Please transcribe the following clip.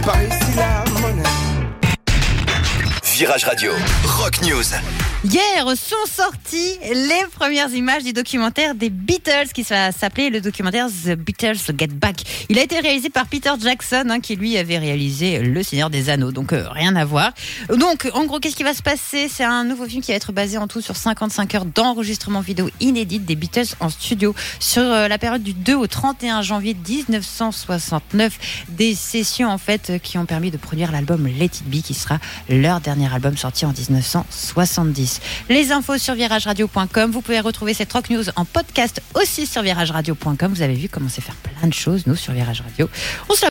Par ici la monnaie. Virage Radio, Rock News. Hier sont sorties les premières images du documentaire des Beatles qui va s'appeler le documentaire The Beatles Get Back. Il a été réalisé par Peter Jackson qui lui avait réalisé Le Seigneur des Anneaux, donc rien à voir. Donc en gros qu'est-ce qui va se passer ? C'est un nouveau film qui va être basé en tout sur 55 heures d'enregistrement vidéo inédite des Beatles en studio sur la période du 2 au 31 janvier 1969. Des sessions en fait qui ont permis de produire l'album Let It Be qui sera leur dernier album sorti en 1970. Les infos sur virageradio.com. Vous pouvez retrouver cette Rock News en podcast aussi sur virageradio.com. Vous avez vu comment c'est faire plein de choses, nous, sur Virage Radio. On se